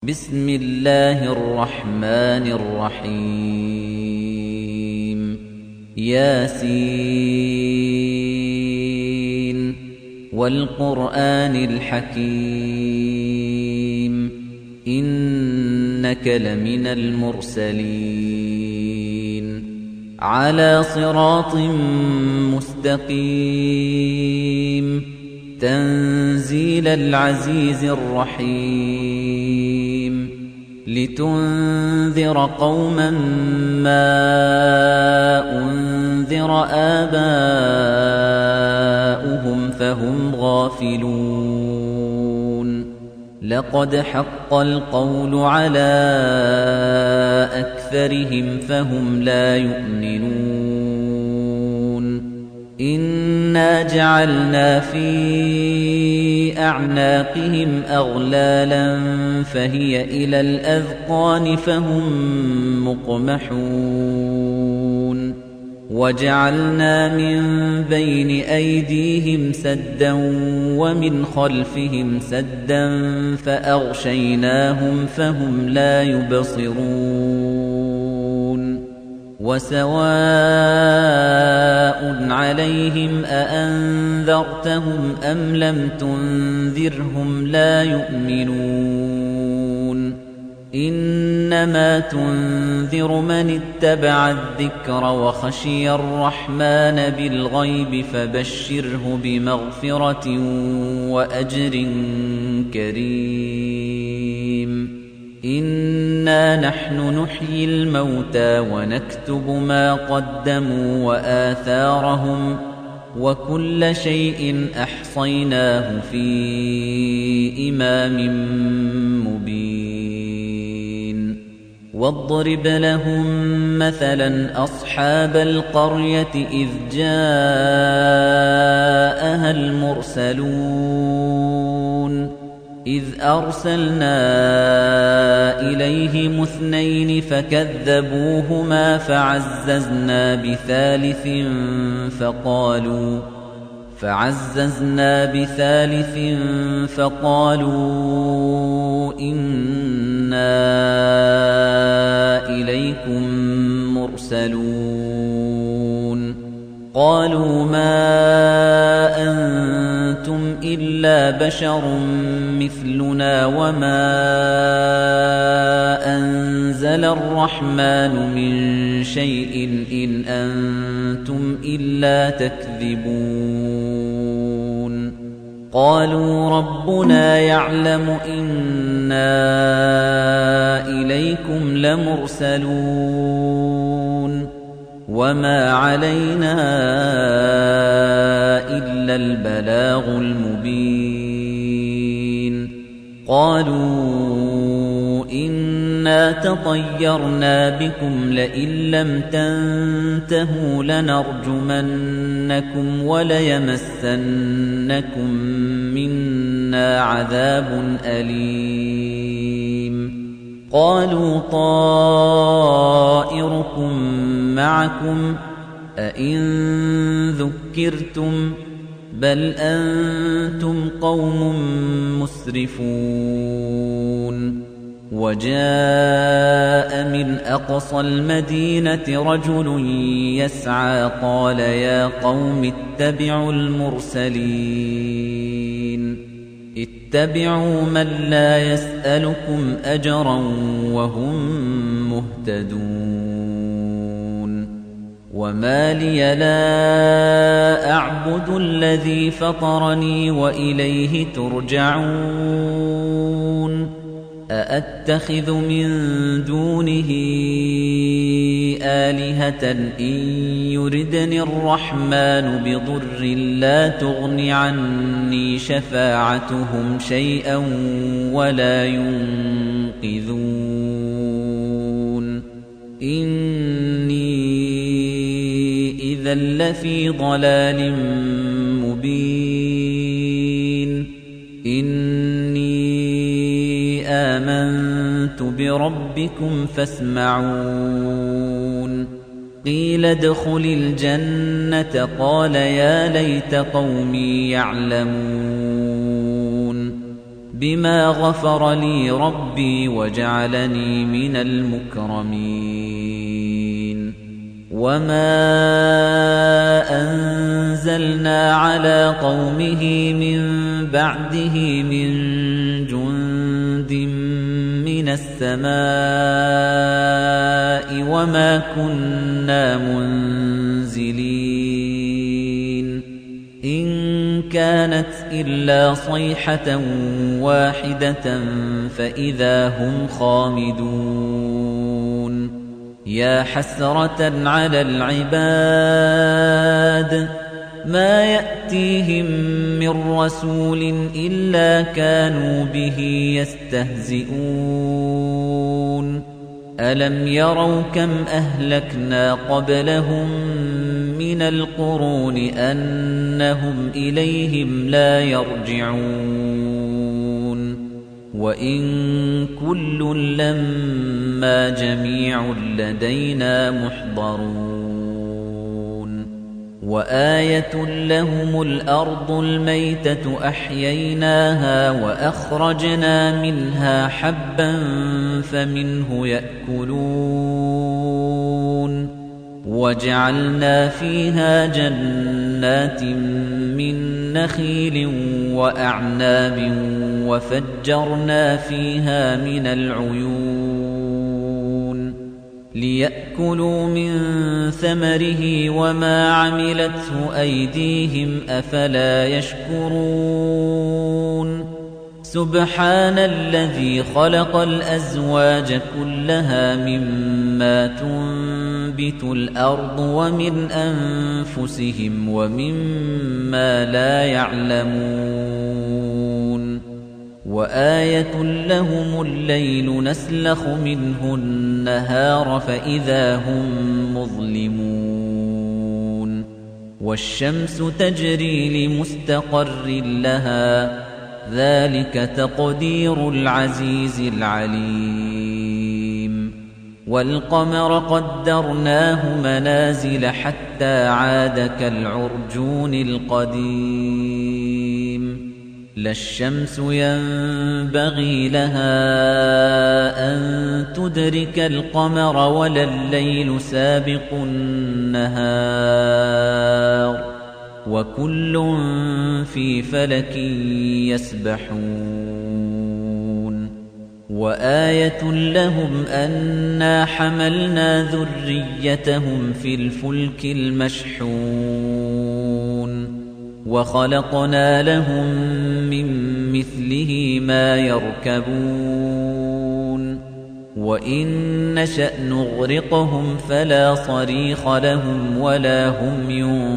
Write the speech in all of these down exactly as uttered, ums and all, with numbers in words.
بسم الله الرحمن الرحيم ياسين والقرآن الحكيم إنك لمن المرسلين على صراط مستقيم تنزيل العزيز الرحيم لتنذر قوما ما أنذر آباؤهم فهم غافلون لقد حق القول على أكثرهم فهم لا يؤمنون إنا جعلنا في أعناقهم أغلالا فهي إلى الأذقان فهم مقمحون وجعلنا من بين أيديهم سدا ومن خلفهم سدا فأغشيناهم فهم لا يبصرون وسواء عليهم أأنذرتهم أم لم تنذرهم لا يؤمنون إنما تنذر من اتبع الذكر وخشي الرحمن بالغيب فبشره بمغفرة وأجر كريم إنا نحن نحيي الموتى ونكتب ما قدموا وآثارهم وكل شيء أحصيناه في إمام مبين واضرب لهم مثلا أصحاب القرية إذ جاءها المرسلون إذ أرسلنا إليهم اثنين فكذبوهما فعززنا بثالث فقالوا فعززنا بثالث فقالوا إنا إليكم مرسلون قالوا ما أنتم إلا بشر مثلنا وما أنزل الرحمن من شيء إن أنتم إلا تكذبون قالوا ربنا يعلم إنا إليكم لمرسلون وما علينا إلا البلاغ المبين قالوا إنا تطيرنا بكم لئن لم تنتهوا لنرجمنكم وليمسنكم منا عذاب أليم قالوا طائركم معكم أئن ذكرتم بل أنتم قوم مسرفون وجاء من أقصى المدينة رجل يسعى قال يا قوم اتبعوا المرسلين اتبعوا من لا يسألكم أجرا وهم مهتدون وما لي لا أعبد الذي فطرني وإليه ترجعون أأتخذ من دونه آلهة إن يردني الرحمن بضر لا تغن عني شفاعتهم شيئا ولا ينقذون إني إذا لفي ضلال مبين إني آمنت بربكم فاسمعون قيل ادخل الجنة قال يا ليت قومي يعلمون بما غفر لي ربي وجعلني من المكرمين وما أنزلنا على قومه من بعده من جند من السماء وما كنا منزلين إن كانت إلا صيحة واحدة فإذا هم خامدون يا حسرة على العباد ما يأتيهم من رسول إلا كانوا به يستهزئون ألم يروا كم أهلكنا قبلهم من القرون أنهم إليهم لا يرجعون وإن كل لما جميع لدينا محضرون وآية لهم الأرض الميتة أحييناها وأخرجنا منها حبا فمنه يأكلون وجعلنا فيها جنات من نخيل وأعناب وفجرنا فيها من العيون ليأكلوا من ثمره وما عملته أيديهم أفلا يشكرون سبحان الذي خلق الأزواج كلها مما تنبت الأرض ومن أنفسهم ومما لا يعلمون وآية لهم الليل نسلخ منه النهار فإذا هم مظلمون والشمس تجري لمستقر لها ذلك تقدير العزيز العليم والقمر قدرناه منازل حتى عاد كالعرجون القديم لا الشمس ينبغي لها أن تدرك القمر ولا الليل سابق النهار وكل في فلك يسبحون وآية لهم أنا حملنا ذريتهم في الفلك المشحون وخلقنا لهم من مثله ما يركبون وإن نشأ نغرقهم فلا صريخ لهم ولا هم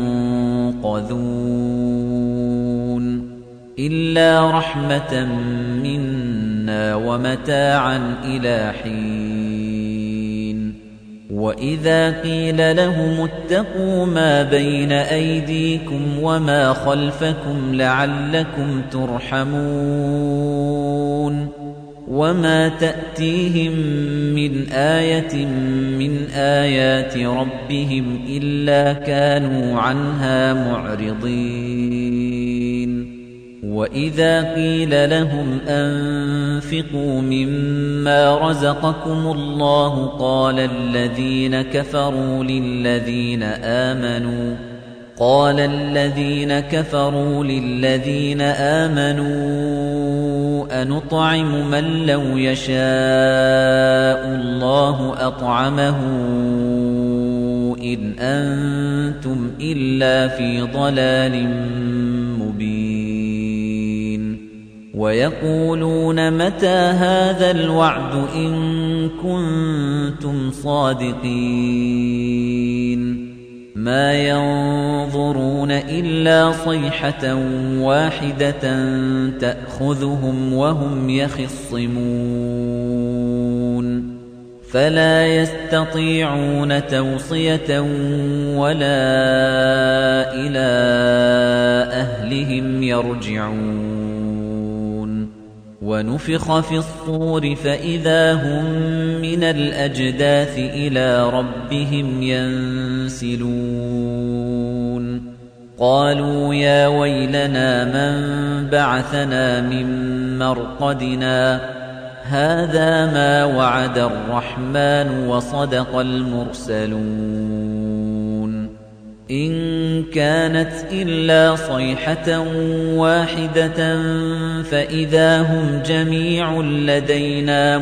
ينقذون إلا رحمة منا ومتاعا إلى حين وإذا قيل لهم اتقوا ما بين أيديكم وما خلفكم لعلكم ترحمون وما تأتيهم من آية من آيات ربهم إلا كانوا عنها معرضين وإذا قيل لهم أنفقوا مما رزقكم الله قال الذين كفروا للذين آمنوا قال الذين كفروا للذين آمنوا أنطعم من لو يشاء الله أطعمه إن أنتم إلا في ضلال مبين ويقولون متى هذا الوعد إن كنتم صادقين ما ينظرون إلا صيحة واحدة تأخذهم وهم يخصمون فلا يستطيعون توصية ولا إلى أهلهم يرجعون ونفخ في الصور فإذا هم من الأجداث إلى ربهم ينسلون قالوا يا ويلنا من بعثنا من مرقدنا هذا ما وعد الرحمن وصدق المرسلون إن كانت إلا صيحة واحدة فإذا هم جميع لدينا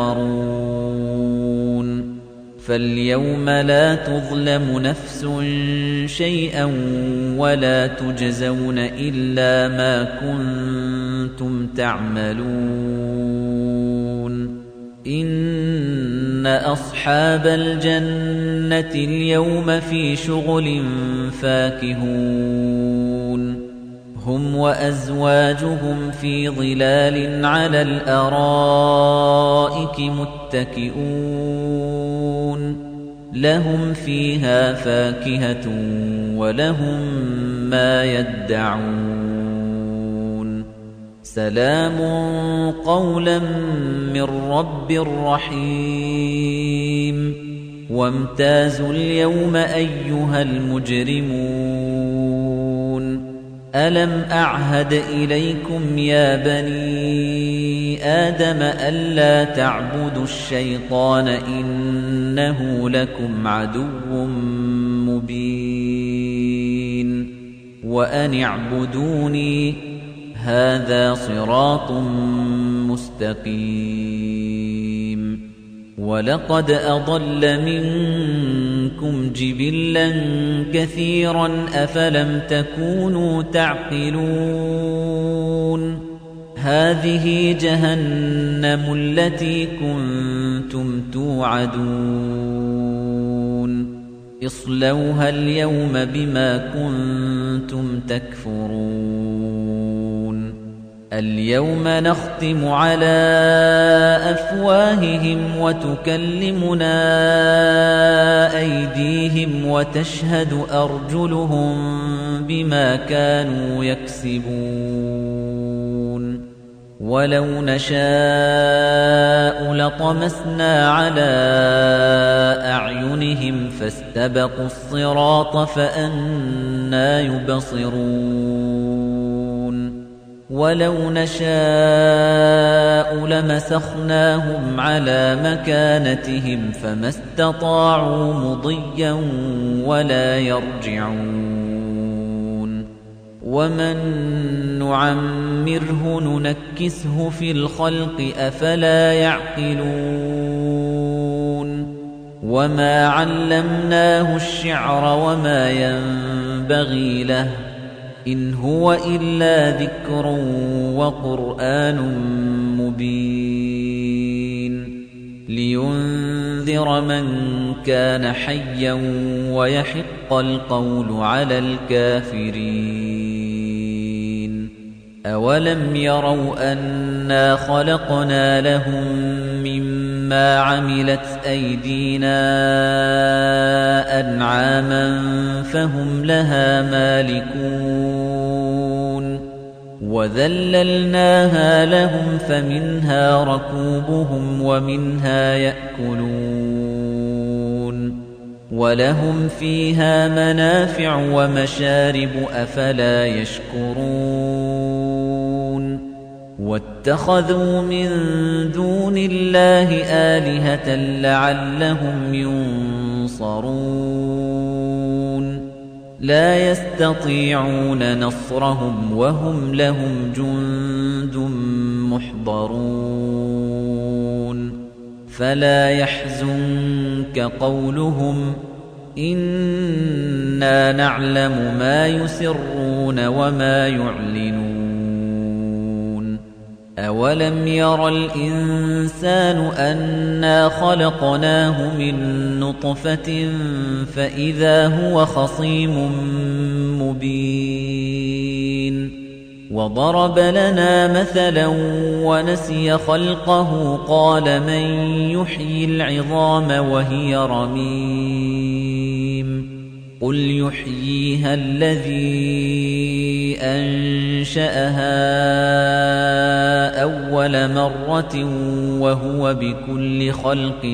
محضرون فاليوم لا تظلم نفس شيئا ولا تجزون إلا ما كنتم تعملون إن أصحاب الجنة اليوم في شغل فاكهون هم وأزواجهم في ظلال على الأرائك متكئون لهم فيها فاكهة ولهم ما يدعون سلام قولا من رب رحيم وامتازوا اليوم أيها المجرمون ألم أعهد إليكم يا بني آدم ألا تعبدوا الشيطان إنه لكم عدو مبين وأن اعبدوني هذا صراط مستقيم ولقد أضل منكم جبلا كثيرا أفلم تكونوا تعقلون هذه جهنم التي كنتم توعدون اصلوها اليوم بما كنتم تكفرون اليوم نختم على أفواههم وتكلمنا أيديهم وتشهد أرجلهم بما كانوا يكسبون ولو نشاء لطمسنا على أعينهم فاستبقوا الصراط فأنى يبصرون ولو نشاء لمسخناهم على مكانتهم فما استطاعوا مضيا ولا يرجعون ومن نعمره ننكسه في الخلق أفلا يعقلون وما علمناه الشعر وما ينبغي له إن هو إلا ذكر وقرآن مبين لينذر من كان حيا ويحق القول على الكافرين أولم يروا أنا خلقنا لهم مما عملت أيدينا أنعاما فهم لها مالكون وذللناها لهم فمنها ركوبهم ومنها يأكلون ولهم فيها منافع ومشارب أفلا يشكرون واتخذوا من دون الله آلهة لعلهم ينصرون لا يستطيعون نصرهم وهم لهم جند محضرون فلا يحزنك قولهم إنا نعلم ما يسرون وما يعلنون أولم ير الإنسان أنا خلقناه من نطفة فإذا هو خصيم مبين وضرب لنا مثلا ونسي خلقه قال من يحيي العظام وهي رميم قل يحييها الذي أنشأها أول مرة وهو بكل خلق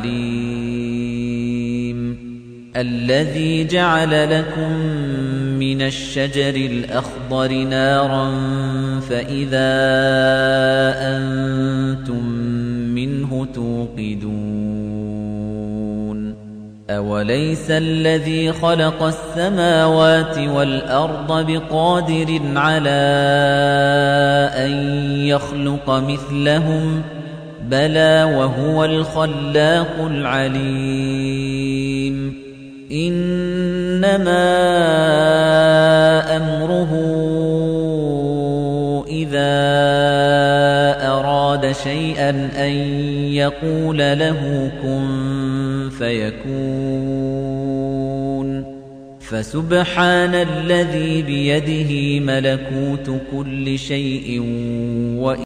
عليم الذي جعل لكم من من الشجر الأخضر نارا فإذا أنتم منه توقدون أوليس الذي خلق السماوات والأرض بقادر على أن يخلق مثلهم بلى وهو الخلاق العليم إنما أمره إذا أراد شيئا أن يقول له كن فيكون فسبحان الذي بيده ملكوت كل شيء وإن